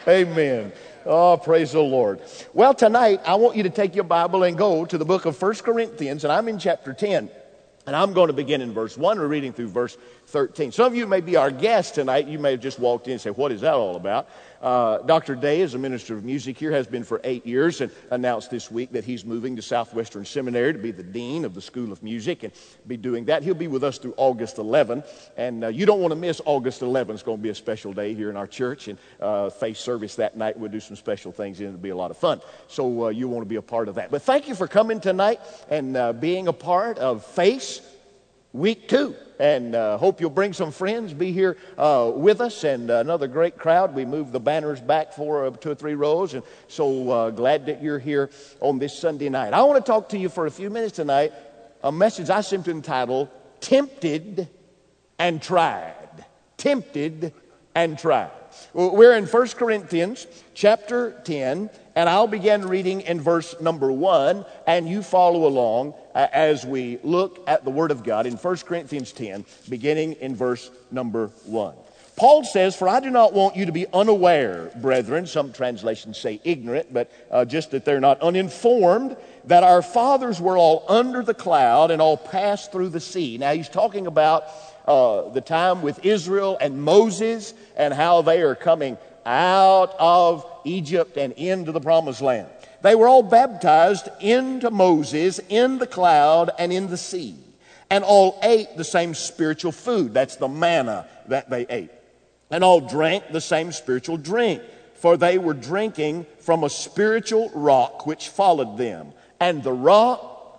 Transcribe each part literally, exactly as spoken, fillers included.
Amen. Oh, praise the Lord. Well, tonight, I want you to take your Bible and go to the book of First Corinthians, and I'm in chapter ten. And I'm going to begin in verse one. We're reading through verse thirteen. Some of you may be our guests tonight. You may have just walked in and say, what is that all about? Uh, Doctor Day is a minister of music here, has been for eight years, and announced this week that he's moving to Southwestern Seminary to be the dean of the School of Music and be doing that. He'll be with us through August eleventh. And uh, you don't want to miss August eleventh. It's going to be a special day here in our church. And uh, faith service that night. We'll do some special things, and it'll be a lot of fun. So uh, you want to be a part of that. But thank you for coming tonight and uh, being a part of Faith Week two, and uh, hope you'll bring some friends, be here uh, with us, and uh, another great crowd. We moved the banners back for uh, two or three rows, and so uh, glad that you're here on this Sunday night. I want to talk to you for a few minutes tonight, a message I simply entitled, Tempted and Tried. Tempted and Tried. We're in First Corinthians chapter ten, and I'll begin reading in verse number one, and you follow along uh, as we look at the Word of God in First Corinthians ten, beginning in verse number one. Paul says, "For I do not want you to be unaware, brethren," some translations say ignorant, but uh, just that they're not uninformed, "that our fathers were all under the cloud and all passed through the sea." Now he's talking about uh, the time with Israel and Moses and how they are coming out of Egypt and into the promised land. They were all baptized into Moses in the cloud and in the sea, and all ate the same spiritual food. That's the manna that they ate. And all drank the same spiritual drink, for they were drinking from a spiritual rock which followed them. And the rock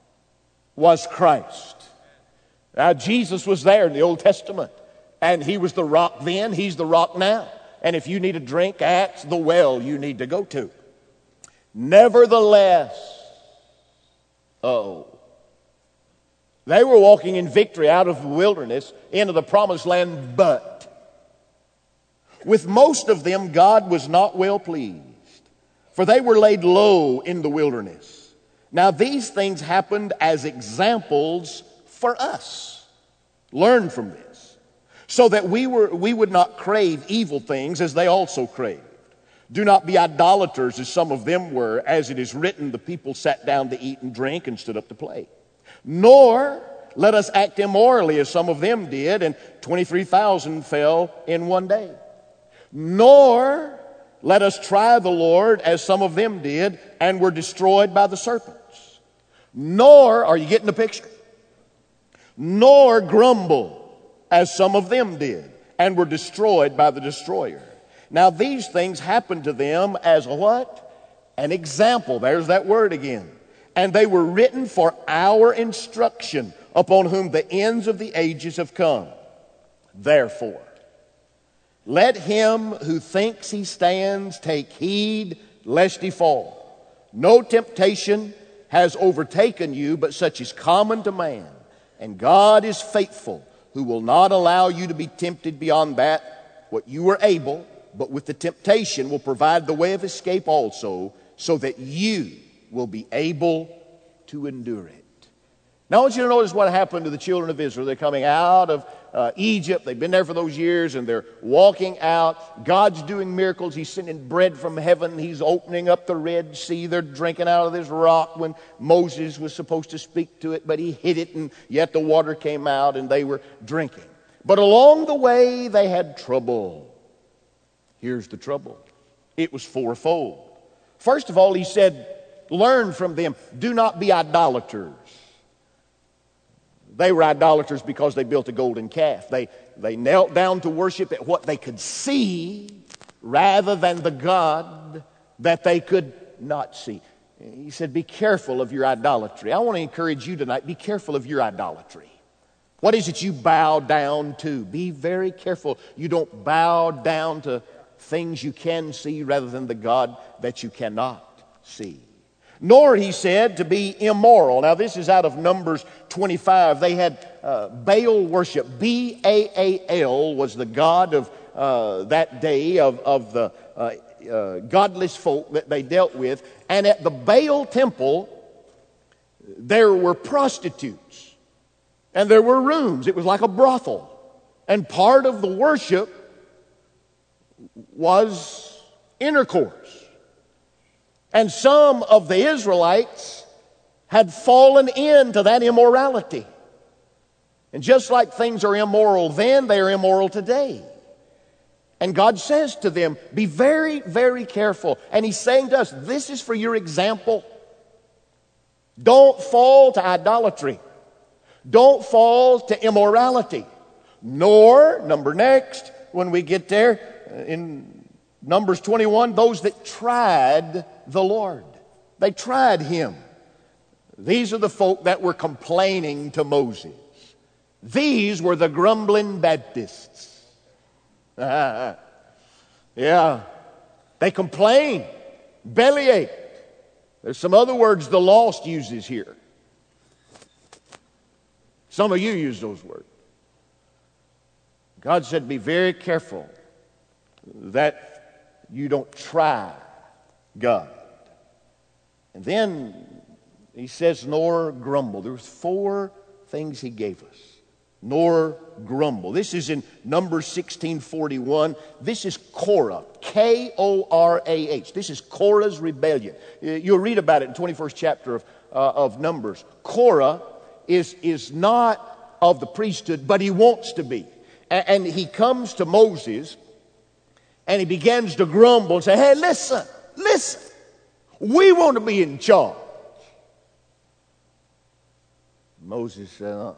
was Christ. Now, Jesus was there in the Old Testament, and he was the rock then, he's the rock now. And if you need a drink at the well you need to go to. Nevertheless, oh, they were walking in victory out of the wilderness into the promised land, but with most of them God was not well pleased, for they were laid low in the wilderness. Now these things happened as examples for us. Learn from this, so that we were we would not crave evil things as they also craved. Do not be idolaters as some of them were, as it is written, the people sat down to eat and drink and stood up to play. Nor let us act immorally as some of them did, and twenty-three thousand fell in one day. Nor let us try the Lord as some of them did, and were destroyed by the serpents. Nor, are you getting the picture? Nor grumble as some of them did, and were destroyed by the destroyer. Now these things happened to them as a what? An example. There's that word again. And they were written for our instruction, upon whom the ends of the ages have come. Therefore, let him who thinks he stands take heed lest he fall. No temptation has overtaken you, but such is common to man. And God is faithful, who will not allow you to be tempted beyond that what you are able, but with the temptation will provide the way of escape also, so that you will be able to endure it. Now I want you to notice what happened to the children of Israel. They're coming out of uh, Egypt. They've been there for those years, and they're walking out. God's doing miracles. He's sending bread from heaven. He's opening up the Red Sea. They're drinking out of this rock when Moses was supposed to speak to it, but he hid it, and yet the water came out, and they were drinking. But along the way, they had trouble. Here's the trouble. It was fourfold. First of all, he said, learn from them. Do not be idolaters. They were idolaters because they built a golden calf. They, they knelt down to worship at what they could see rather than the God that they could not see. He said, be careful of your idolatry. I want to encourage you tonight, be careful of your idolatry. What is it you bow down to? Be very careful you don't bow down to things you can see rather than the God that you cannot see. Nor, he said, to be immoral. Now, this is out of Numbers twenty-five. They had uh, Baal worship. B A A L was the god of uh, that day of, of the uh, uh, godless folk that they dealt with. And at the Baal temple, there were prostitutes. And there were rooms. It was like a brothel. And part of the worship was intercourse. And some of the Israelites had fallen into that immorality. And just like things are immoral then, they are immoral today. And God says to them, be very, very careful. And He's saying to us, this is for your example. Don't fall to idolatry. Don't fall to immorality. Nor, number next, when we get there, in Numbers twenty-one, those that tried the Lord. They tried Him. These are the folk that were complaining to Moses. These were the grumbling Baptists. yeah. They complain, bellyache. There's some other words the lost uses here. Some of you use those words. God said, be very careful that you don't try God. And then He says, nor grumble. There's four things He gave us. Nor grumble. This is in Numbers sixteen forty-one. This is Korah, K O R A H. This is Korah's rebellion. You'll read about it in the twenty-first chapter of, uh, of Numbers. Korah is, is not of the priesthood, but he wants to be. And, and he comes to Moses and he begins to grumble and say, hey, listen, listen, we want to be in charge. Moses said, uh-uh.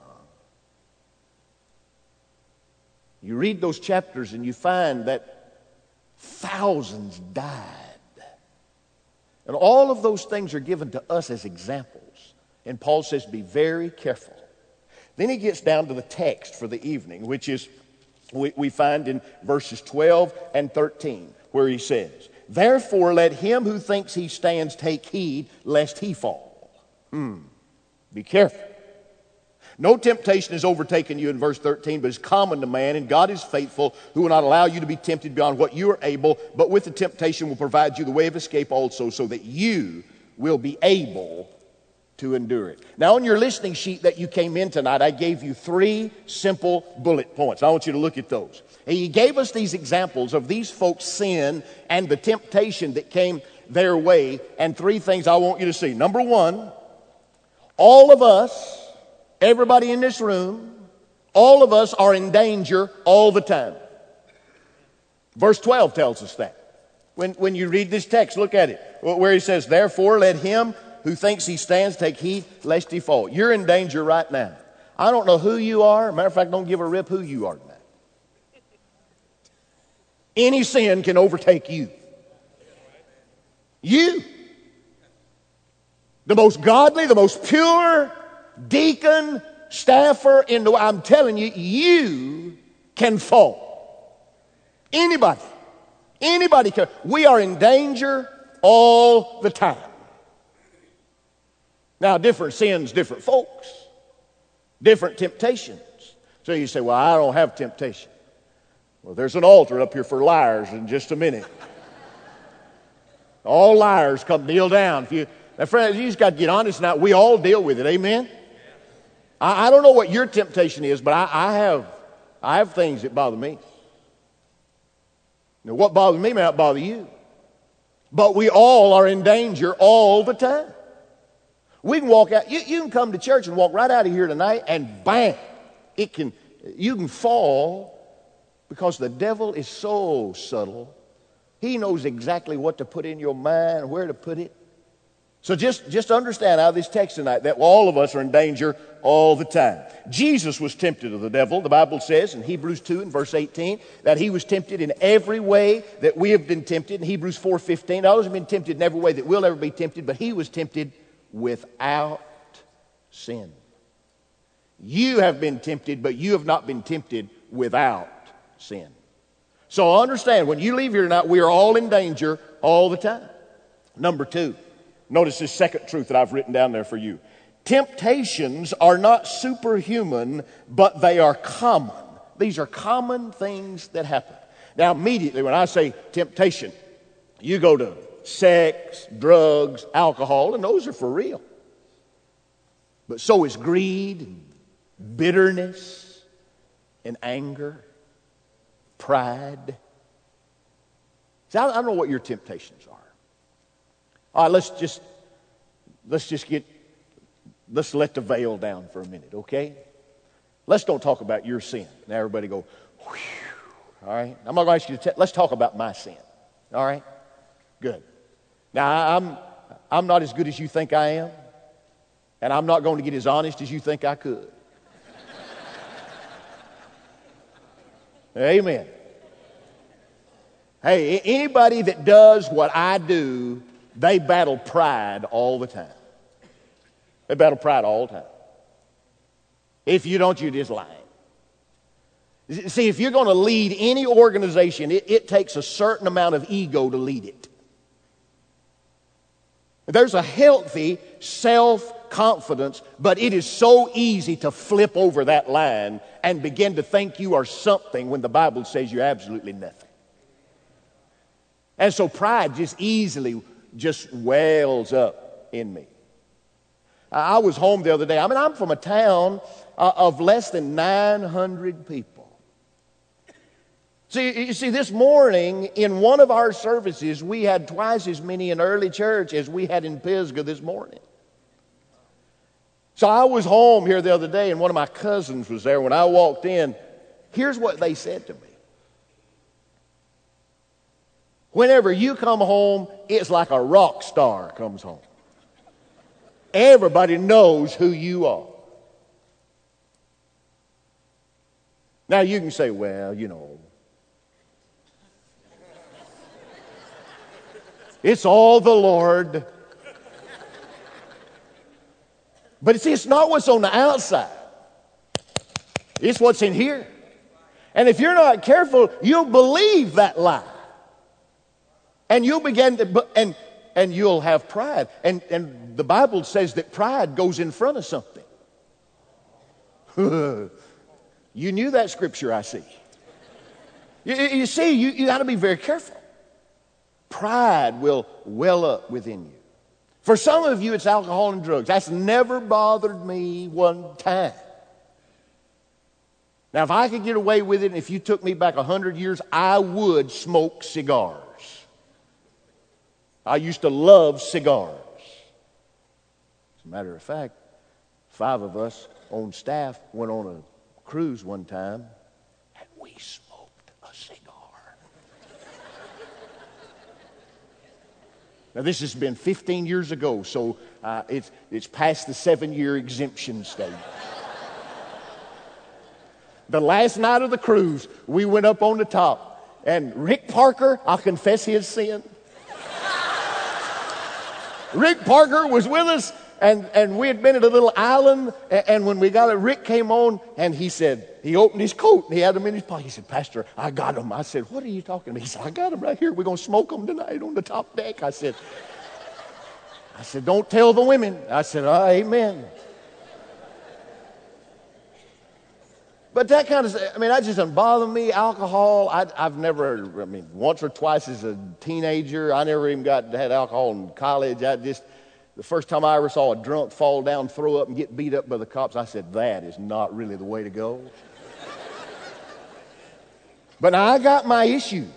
You read those chapters and you find that thousands died. And all of those things are given to us as examples. And Paul says, be very careful. Then he gets down to the text for the evening, which is, we, we find in verses twelve and thirteen, where he says, therefore let him who thinks he stands take heed lest he fall. Hmm. Be careful. No temptation has overtaken you in verse thirteen, but is common to man, and God is faithful, who will not allow you to be tempted beyond what you are able, but with the temptation will provide you the way of escape also, so that you will be able to endure it. Now, on your listening sheet that you came in tonight, I gave you three simple bullet points. I want you to look at those. And he gave us these examples of these folks' sin and the temptation that came their way, and three things I want you to see. Number one, all of us, everybody in this room, all of us are in danger all the time. Verse twelve tells us that. When, when you read this text, look at it, where he says, therefore let him who thinks he stands take heed lest he fall. You're in danger right now. I don't know who you are. Matter of fact, don't give a rip who you are tonight. Any sin can overtake you. You. The most godly, the most pure deacon, staffer in the, I'm telling you, you can fall. Anybody. Anybody can. We are in danger all the time. Now, different sins, different folks. Different temptations. So you say, well, I don't have temptation. Well, there's an altar up here for liars in just a minute. All liars come kneel down. If you, now, friends, you just got to get honest now. We all deal with it. Amen? I, I don't know what your temptation is, but I, I have I have things that bother me. Now, what bothers me may not bother you. But we all are in danger all the time. We can walk out, you, you can come to church and walk right out of here tonight and bam, it can, you can fall because the devil is so subtle. He knows exactly what to put in your mind, where to put it. So just, just understand out of this text tonight that all of us are in danger all the time. Jesus was tempted of the devil. The Bible says in Hebrews two and verse eighteen that he was tempted in every way that we have been tempted. In Hebrews four fifteen, others have been tempted in every way that we'll ever be tempted, but he was tempted without sin. You have been tempted, but you have not been tempted without sin. So understand, when you leave here tonight, we are all in danger all the time. Number two, notice this second truth that I've written down there for you. Temptations are not superhuman, but they are common. These are common things that happen. Now, immediately when I say temptation, you go to sex, drugs, alcohol, and those are for real. But so is greed, and bitterness, and anger, pride. See, I, I don't know what your temptations are. All right, let's just, let's just get, let's let the veil down for a minute, okay? Let's don't talk about your sin. Now everybody go, whew. All right? I'm not going to ask you to tell, let's talk about my sin. All right? Good. Now, I'm, I'm not as good as you think I am, and I'm not going to get as honest as you think I could. Amen. Hey, anybody that does what I do, they battle pride all the time. They battle pride all the time. If you don't, you're just lying. See, if you're going to lead any organization, it, it takes a certain amount of ego to lead it. There's a healthy self-confidence, but it is so easy to flip over that line and begin to think you are something when the Bible says you're absolutely nothing. And so pride just easily just wells up in me. I was home the other day. I mean, I'm from a town uh, of less than nine hundred people. See, you see, this morning in one of our services, we had twice as many in early church as we had in Pisgah this morning. So I was home here the other day, and one of my cousins was there. When I walked in, here's what they said to me. Whenever you come home, it's like a rock star comes home. Everybody knows who you are. Now you can say, well, you know, it's all the Lord. But see, it's not what's on the outside. It's what's in here. And if you're not careful, you'll believe that lie. And you'll begin to, and, and you'll have pride. And, and the Bible says that pride goes in front of something. You knew that scripture, I see. You, you see, you, you got to be very careful. Pride will well up within you. For some of you, it's alcohol and drugs. That's never bothered me one time. Now, if I could get away with it, and if you took me back a hundred years, I would smoke cigars. I used to love cigars. As a matter of fact, five of us on staff went on a cruise one time, and we smoked a cigar. Now, this has been fifteen years ago, so uh, it's, it's past the seven-year exemption stage. The last night of the cruise, we went up on the top, and Rick Parker, I'll confess his sin. Rick Parker was with us, and, and we had been at a little island, and, and when we got it, Rick came on, and he said, he opened his coat, and he had them in his pocket. He said, Pastor, I got them. I said, what are you talking about? He said, I got them right here. We're going to smoke them tonight on the top deck. I said, I said, don't tell the women. I said, oh, amen. But that kind of, I mean, that just doesn't bother me. Alcohol, I, I've never, I mean, once or twice as a teenager, I never even got had alcohol in college. I just, the first time I ever saw a drunk fall down, throw up, and get beat up by the cops, I said, that is not really the way to go. But now I got my issues.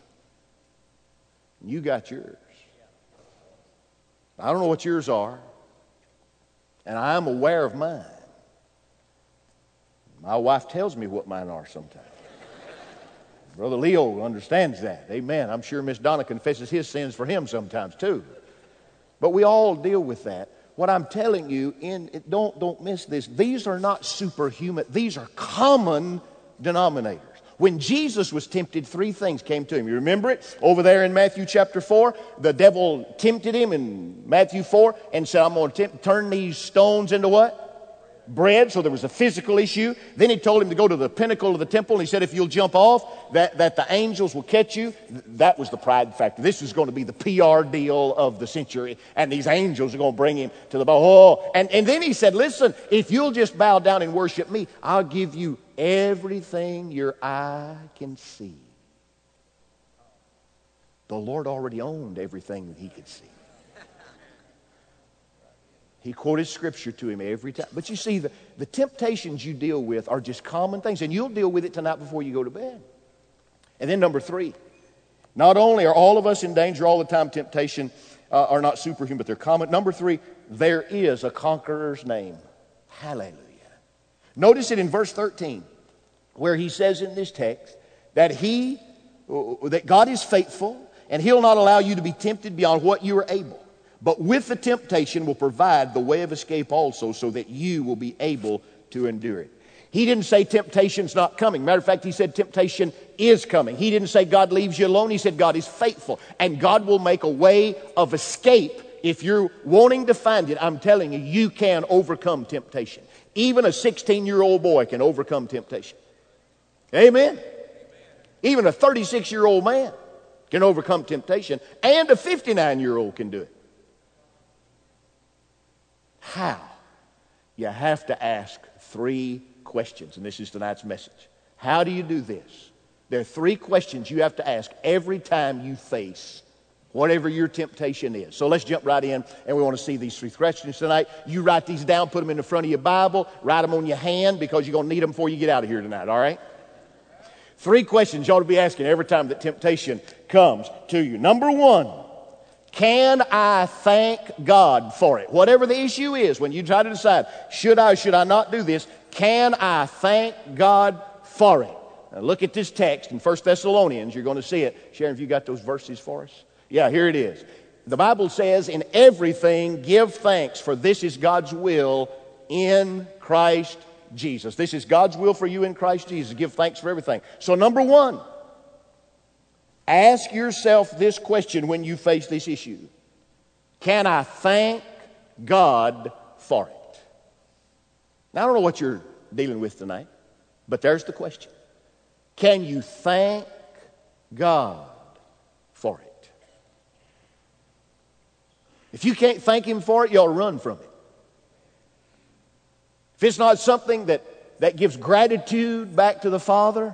You got yours. I don't know what yours are, and I am aware of mine. My wife tells me what mine are sometimes. Brother Leo understands that. Amen. I'm sure Miss Donna confesses his sins for him sometimes too. But we all deal with that. What I'm telling you, in don't, don't miss this. These are not superhuman. These are common denominators. When Jesus was tempted, three things came to him. You remember it? Over there in Matthew chapter four, the devil tempted him in Matthew four and said, I'm going to tempt, turn these stones into what? Bread. So there was a physical issue. Then he told him to go to the pinnacle of the temple, and he said if you'll jump off, that, that the angels will catch you. That was the pride factor. This was going to be the P R deal of the century, and these angels are going to bring him to the bow. Oh, and, and then he said, listen, if you'll just bow down and worship me, I'll give you everything your eye can see. The Lord already owned everything that he could see. He quoted scripture to him every time. But you see, the, the temptations you deal with are just common things. And you'll deal with it tonight before you go to bed. And then number three. Not only are all of us in danger all the time, temptation uh, are not superhuman, but they're common. Number three, there is a conqueror's name. Hallelujah. Notice it in verse thirteen, where he says in this text that he, that God is faithful, and he'll not allow you to be tempted beyond what you are able. But with the temptation will provide the way of escape also, so that you will be able to endure it. He didn't say temptation's not coming. Matter of fact, he said temptation is coming. He didn't say God leaves you alone. He said God is faithful. And God will make a way of escape. If you're wanting to find it, I'm telling you, you can overcome temptation. Even a sixteen-year-old boy can overcome temptation. Amen? Even a thirty-six-year-old man can overcome temptation. And a fifty-nine-year-old can do it. How? You have to ask three questions, and this is tonight's message. How do you do this? There are three questions you have to ask every time you face whatever your temptation is. So let's jump right in, and we want to see these three questions tonight. You write these down, put them in the front of your Bible, write them on your hand, because you're going to need them before you get out of here tonight, all right? Three questions you ought to be asking every time that temptation comes to you. Number one, can I thank God for it? Whatever the issue is, when you try to decide, should I or should I not do this, can I thank God for it? Now look at this text in First Thessalonians. You're going to see it. Sharon, have you got those verses for us? Yeah, here it is. The Bible says, in everything give thanks, for this is God's will in Christ Jesus. This is God's will for you in Christ Jesus. Give thanks for everything. So number one, ask yourself this question when you face this issue. Can I thank God for it? Now, I don't know what you're dealing with tonight, but there's the question. Can you thank God for it? If you can't thank Him for it, you ought to run from it. If it's not something that, that gives gratitude back to the Father,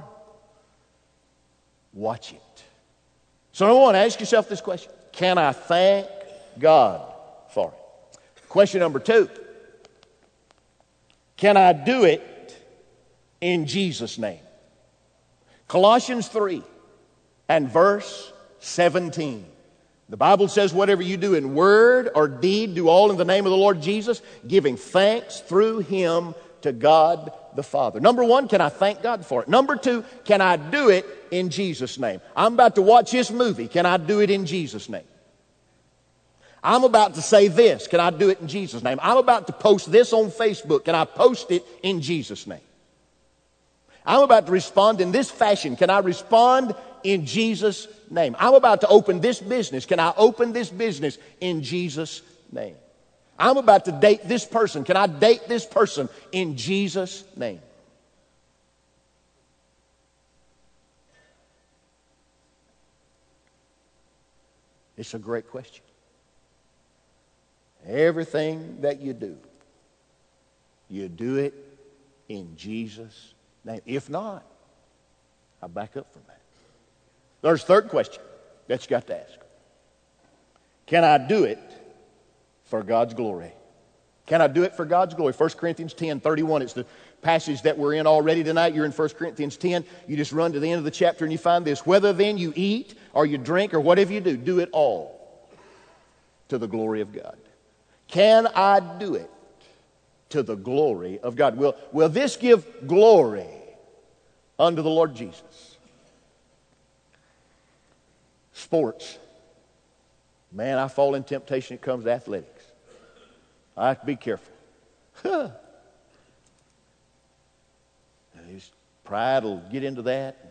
watch it. So number one, ask yourself this question. Can I thank God for it? Question number two. Can I do it in Jesus' name? Colossians three and verse seventeen. The Bible says, whatever you do in word or deed, do all in the name of the Lord Jesus, giving thanks through Him to God the Father. Number one, can I thank God for it? Number two, can I do it in Jesus' name? I'm about to watch this movie. Can I do it in Jesus' name? I'm about to say this. Can I do it in Jesus' name? I'm about to post this on Facebook. Can I post it in Jesus' name? I'm about to respond in this fashion. Can I respond in Jesus' name? I'm about to open this business. Can I open this business in Jesus' name? I'm about to date this person. Can I date this person in Jesus' name? It's a great question. Everything that you do, you do it in Jesus' name. If not, I'll back up from that. There's a third question that you got to ask. Can I do it for God's glory? Can I do it for God's glory? First Corinthians ten thirty-one. It's the passage that we're in already tonight. You're in First Corinthians ten. You just run to the end of the chapter and you find this. Whether then you eat or you drink or whatever you do, do it all to the glory of God. Can I do it to the glory of God? Will, will this give glory unto the Lord Jesus? Sports. Man, I fall in temptation. It comes to athletics. I have to be careful. His pride will get into that.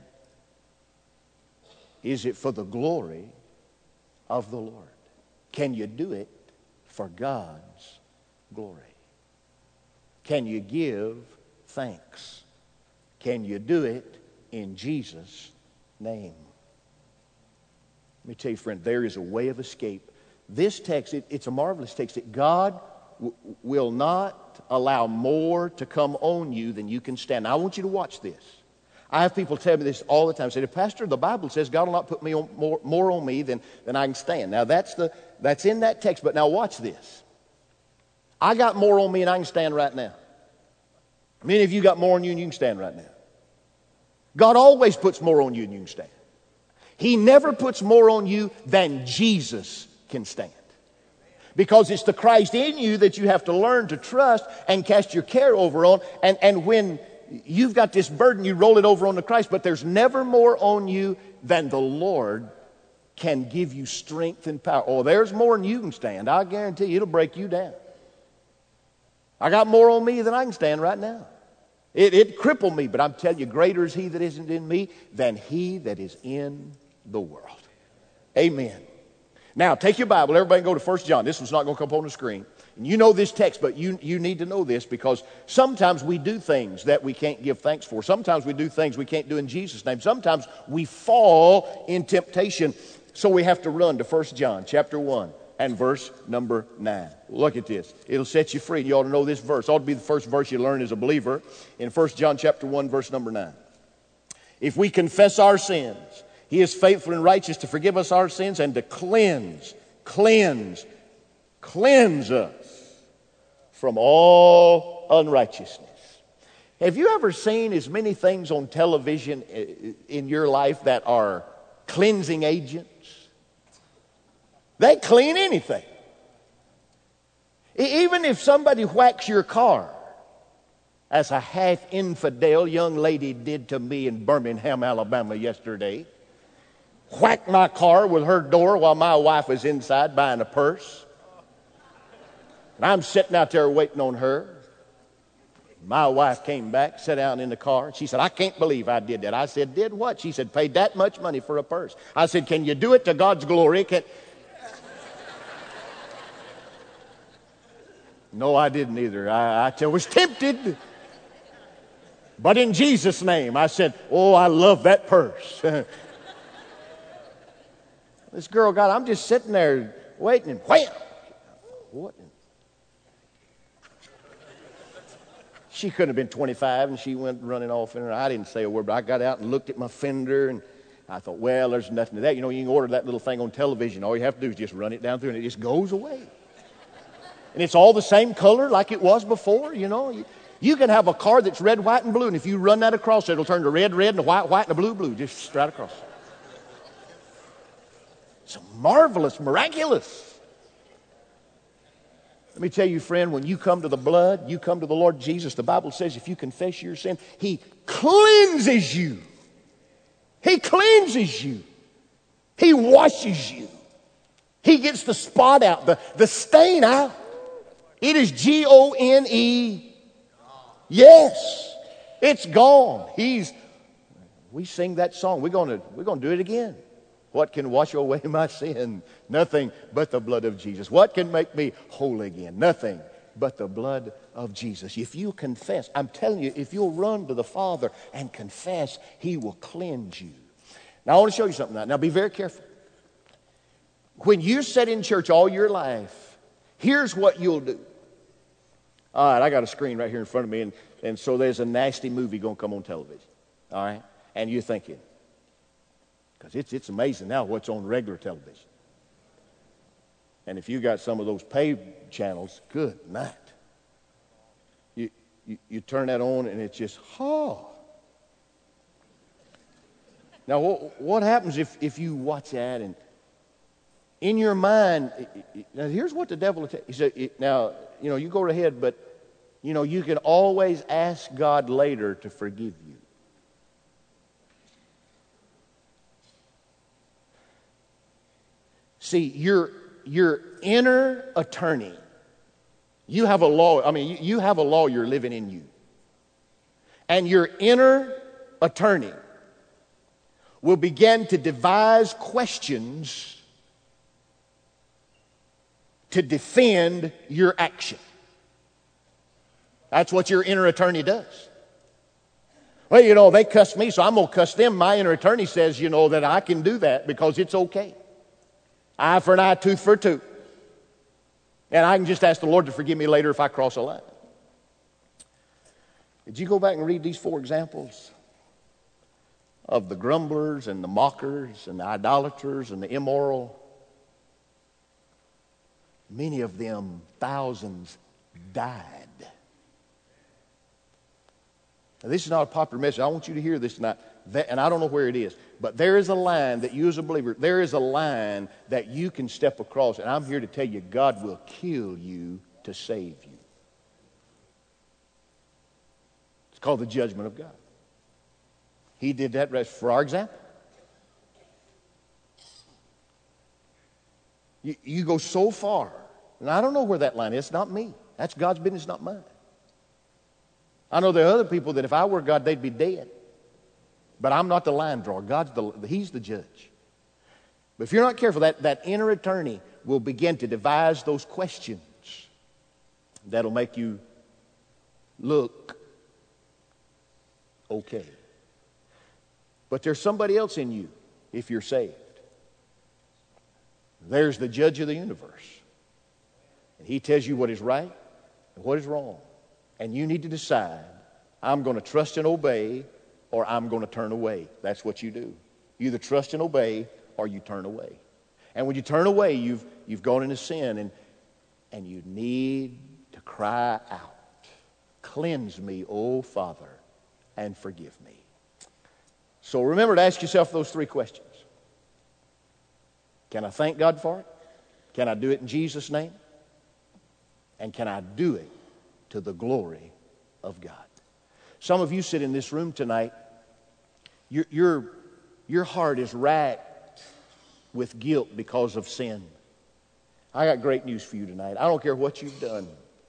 Is it for the glory of the Lord? Can you do it for God's glory? Can you give thanks? Can you do it in Jesus' name? Let me tell you, friend, there is a way of escape. This text, it, it's a marvelous text. That God w- will not allow more to come on you than you can stand. Now, I want you to watch this. I have people tell me this all the time. Say, Pastor, the Bible says God will not put me on, more, more on me than, than I can stand. Now, that's, the, that's in that text, but now watch this. I got more on me than I can stand right now. Many of you got more on you than you can stand right now. God always puts more on you than you can stand. He never puts more on you than Jesus can stand. Because it's the Christ in you that you have to learn to trust and cast your care over on. And, and when you've got this burden, you roll it over on the Christ. But there's never more on you than the Lord can give you strength and power. Oh, there's more than you can stand. I guarantee you it'll break you down. I got more on me than I can stand right now. It, it crippled me, but I'm telling you, greater is he that isn't in me than he that is in the world. Amen. Now, take your Bible. Everybody go to First John. This one's not going to come up on the screen. And you know this text, but you, you need to know this because sometimes we do things that we can't give thanks for. Sometimes we do things we can't do in Jesus' name. Sometimes we fall in temptation, so we have to run to First John chapter one and verse number nine. Look at this. It'll set you free. You ought to know this verse. It ought to be the first verse you learn as a believer in First John chapter one, verse number nine. If we confess our sins, he is faithful and righteous to forgive us our sins and to cleanse, cleanse, cleanse us from all unrighteousness. Have you ever seen as many things on television in your life that are cleansing agents? They clean anything. Even if somebody whacks your car, as a half-infidel young lady did to me in Birmingham, Alabama yesterday, whacked my car with her door while my wife was inside buying a purse. And I'm sitting out there waiting on her. My wife came back, sat down in the car. She said, I can't believe I did that. I said, did what? She said, paid that much money for a purse. I said, can you do it to God's glory? Can... No, I didn't either. I, I was tempted. But in Jesus' name, I said, oh, I love that purse. This girl got, I'm just sitting there waiting and wham! What? She couldn't have been twenty-five and she went running off in her. I didn't say a word, but I got out and looked at my fender and I thought, well, there's nothing to that. You know, you can order that little thing on television. All you have to do is just run it down through and it just goes away. And it's all the same color like it was before, you know. You, you can have a car that's red, white, and blue, and if you run that across, it'll turn to red, red, and a white, white, and a blue, blue, just straight across. It's marvelous, miraculous. Let me tell you, friend, when you come to the blood, you come to the Lord Jesus, the Bible says if you confess your sin, he cleanses you. He cleanses you. He washes you. He gets the spot out, the, the stain out. It is G O N E. Yes, it's gone. He's, we sing that song. We're going to, we're going to do it again. What can wash away my sin? Nothing but the blood of Jesus. What can make me whole again? Nothing but the blood of Jesus. If you confess, I'm telling you, if you'll run to the Father and confess, he will cleanse you. Now, I want to show you something now. Now, be very careful. When you sit in church all your life, here's what you'll do. All right, I got a screen right here in front of me, and, and so there's a nasty movie going to come on television. All right? And you're thinking, because it's, it's amazing now what's on regular television. And if you got some of those paid channels, good night. You, you, you turn that on, and it's just, oh. Now, what, what happens if, if you watch that and in your mind, now here's what the devil will tell you. He said, now, you know, you go ahead, but, you know, you can always ask God later to forgive you. See, your, your inner attorney, you have a law, I mean, you, you have a lawyer living in you. And your inner attorney will begin to devise questions to defend your action. That's what your inner attorney does. Well, you know, they cussed me, so I'm going to cuss them. My inner attorney says, you know, that I can do that because it's okay. Eye for an eye, tooth for a tooth. And I can just ask the Lord to forgive me later if I cross a line. Did you go back and read these four examples of the grumblers and the mockers and the idolaters and the immoral? Many of them, thousands, died. Now, this is not a popular message. I want you to hear this tonight. that, and I don't know where it is, but there is a line that you as a believer, there is a line that you can step across, and I'm here to tell you, God will kill you to save you. It's called the judgment of God. He did that for our example. You, you go so far, and I don't know where that line is. It's not me. That's God's business, not mine. I know there are other people that if I were God, they'd be dead. But I'm not the line drawer. God's the, He's the judge. But if you're not careful, that, that inner attorney will begin to devise those questions that'll make you look okay. But there's somebody else in you if you're saved. There's the judge of the universe. And he tells you what is right and what is wrong. And you need to decide, I'm going to trust and obey, or I'm going to turn away. That's what you do. You either trust and obey, or you turn away. And when you turn away, you've, you've gone into sin, and, and you need to cry out, cleanse me, O Father, and forgive me. So remember to ask yourself those three questions. Can I thank God for it? Can I do it in Jesus' name? And can I do it to the glory of God? Some of you sit in this room tonight, your, your, your heart is racked with guilt because of sin. I got great news for you tonight. I don't care what you've done.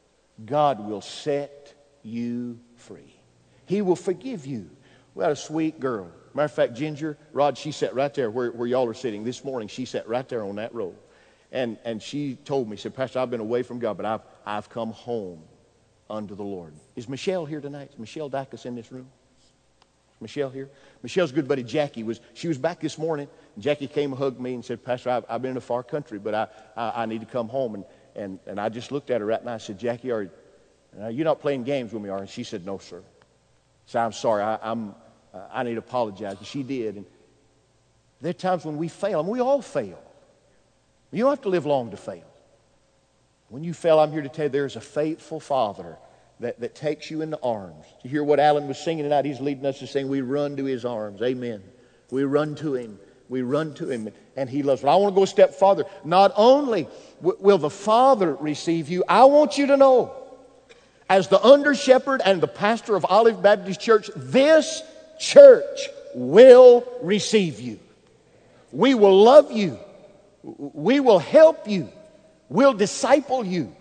God will set you free. He will forgive you. We had a sweet girl. Matter of fact, Ginger, Rod, she sat right there where, where y'all are sitting this morning. She sat right there on that row. And, and she told me, she said, Pastor, I've been away from God, but I've, I've come home unto the Lord. Is Michelle here tonight? Is Michelle Dacus in this room? Is Michelle here? Michelle's good buddy Jackie, was she was back this morning. Jackie came and hugged me and said, Pastor, I've, I've been in a far country, but I, I, I need to come home. And, and, and I just looked at her right now. I said, Jackie, are uh, you're not playing games with me, are you? And she said, no, sir. So I'm sorry. I, I'm, uh, I need to apologize. And she did. And there are times when we fail, and we all fail. You don't have to live long to fail. When you fail, I'm here to tell you there's a faithful Father that, that takes you in the arms. You hear what Alan was singing tonight? He's leading us to sing, we run to His arms. Amen. We run to Him. We run to Him, and He loves us. I want to go a step farther. Not only w- will the Father receive you, I want you to know, as the under-shepherd and the pastor of Olive Baptist Church, this church will receive you. We will love you. We will help you. We'll disciple you.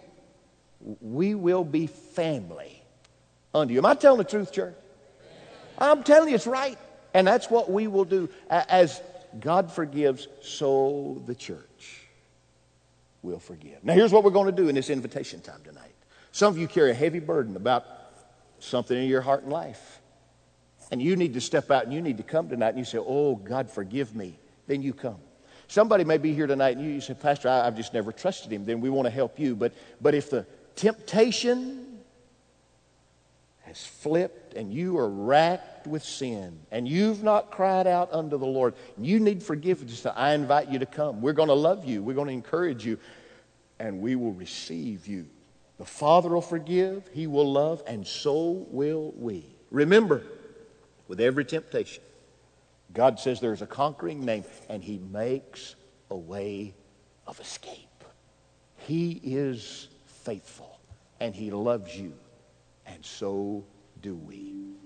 We will be family unto you. Am I telling the truth, church? I'm telling you it's right. And that's what we will do. As God forgives, so the church will forgive. Now here's what we're going to do in this invitation time tonight. Some of you carry a heavy burden about something in your heart and life. And you need to step out and you need to come tonight and you say, oh, God, forgive me. Then you come. Somebody may be here tonight and you, you say, Pastor, I, I've just never trusted Him. Then we want to help you. But, but if the temptation has flipped and you are racked with sin and you've not cried out unto the Lord, you need forgiveness. I invite you to come. We're going to love you. We're going to encourage you. And we will receive you. The Father will forgive. He will love. And so will we. Remember, with every temptation, God says there's a conquering name, and He makes a way of escape. He is faithful, and He loves you, and so do we.